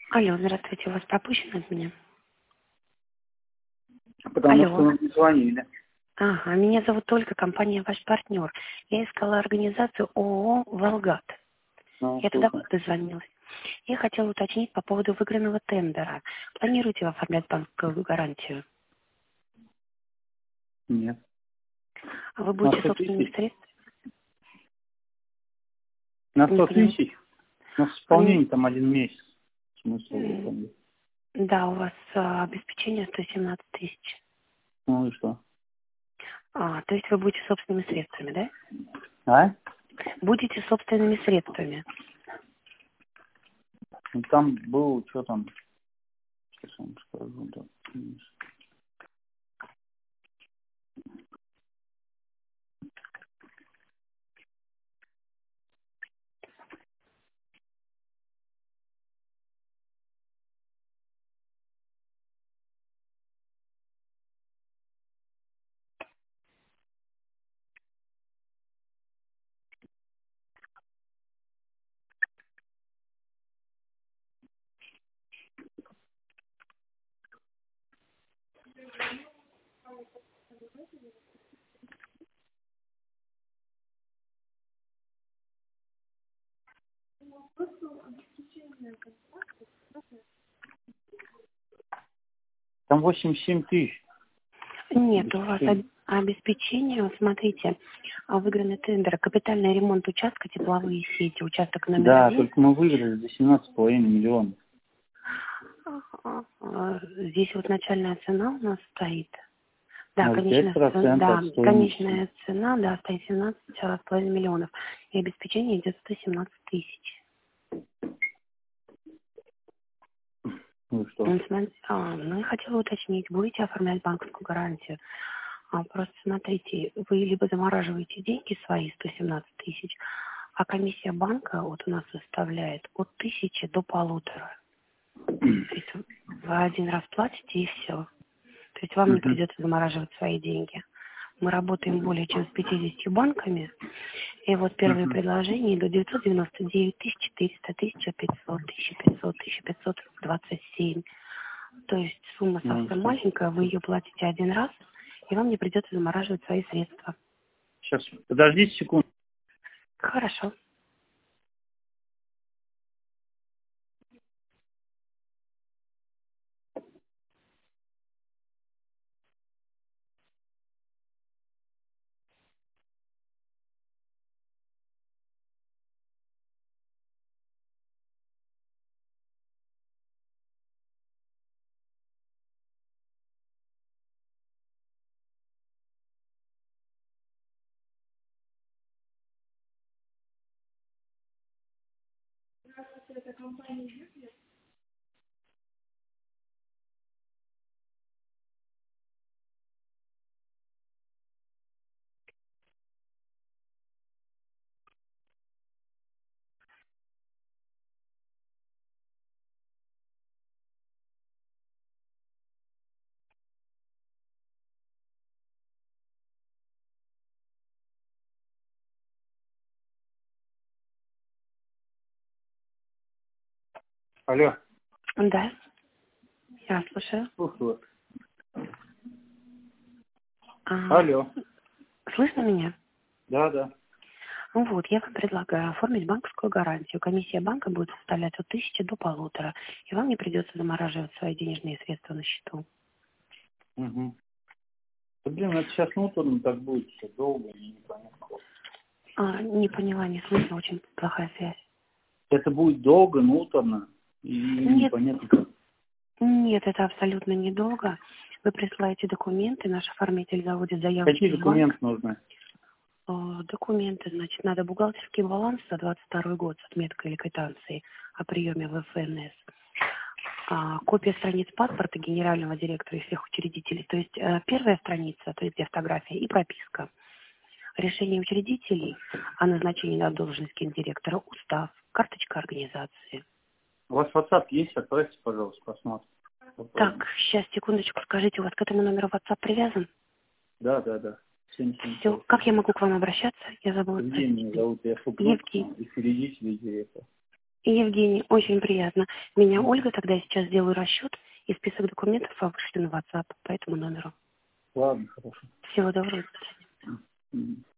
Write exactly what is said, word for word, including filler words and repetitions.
Алло, здравствуйте, у вас пропущено от меня? Потому Алло. что мы не звонили. Ага, меня зовут Ольга, компания «Ваш партнер». Я искала организацию ООО «Волгат». Ну, Я туда слушай. дозвонилась. Я хотела уточнить по поводу выигранного тендера. Планируете вы оформлять банковскую гарантию? Нет. А вы На будете сто собственными тысяч? средствами? На Не сто поняла. тысяч? На М, исполнение там один месяц. Смысл в м, этом? Да, у вас а, обеспечение сто семнадцать тысяч. Ну и что? А, то есть вы будете собственными средствами, да? А? Будете собственными средствами. Ну там был, что там, сейчас я вам скажу, да. Там восемьдесят семь тысяч Нет, у вас об- обеспечение. обеспечение, вот смотрите, а, выигранный тендер, капитальный ремонт участка, тепловые сети, участок номер Да, один. только мы выиграли за семнадцать с половиной миллионов. А, а, Здесь вот начальная цена у нас стоит. Да, Ноль пять конечная цена, процентов да, от стоимости. конечная цена, да, стоит семнадцать с половиной миллионов. И обеспечение идет сто семнадцать тысяч. Ну и что? Ну, смотри- а, ну, я хотела уточнить, будете оформлять банковскую гарантию? А, просто смотрите, вы либо замораживаете деньги свои, сто семнадцать тысяч, а комиссия банка вот у нас составляет от тысячи до полутора. То есть вы один раз платите и все. То есть вам не Мгм. придется замораживать свои деньги. Мы работаем более чем с пятьюдесятью банками. И вот первые Мгм. предложения идут девятьсот девяносто девять, тысяча четыреста, тысяча пятьсот, тысяча пятьсот, тысяча пятьсот двадцать семь. То есть сумма Ну и совсем что? маленькая, вы ее платите один раз, и вам не придется замораживать свои средства. Сейчас, подождите секунду. Хорошо. Алло. Да, я слушаю. Слушаю. А, Алло. слышно меня? Да, да. Ну вот, я вам предлагаю оформить банковскую гарантию. Комиссия банка будет составлять от тысячи до полутора, и вам не придется замораживать свои денежные средства на счету. Угу. Да, блин, это сейчас муторно так будет, все долго и непонятно. А, не поняла, не слышно, очень плохая связь. Это будет долго, муторно и Нет, непонятно как. нет, это абсолютно недолго. Вы присылаете документы, наш оформитель заводит Какие заявочку в банк. документы нужны? А, Документы, значит, надо бухгалтерский баланс за двадцать второй год с отметкой или квитанцией о приеме в эф эн эс. А, копия страниц паспорта генерального директора и всех учредителей. То есть э, первая страница, то есть где фотография и прописка. Решение учредителей о назначении на должность гендиректора, устав, карточка организации. У вас WhatsApp есть? Отправьте, пожалуйста, посмотрим. Попробуем. Так, сейчас, секундочку, скажите, у вас к этому номеру WhatsApp привязан? Да, да, да. семь семь Все, пять. как я могу к вам обращаться? Я забыла Евгений спросить. меня зовут, я субжопный, Евгений. учредитель и директор. Евгений, очень приятно. Меня Ольга, тогда я сейчас сделаю расчет, и список документов вам вышлю на WhatsApp по этому номеру. Ладно, хорошо. Всего доброго. До свидания.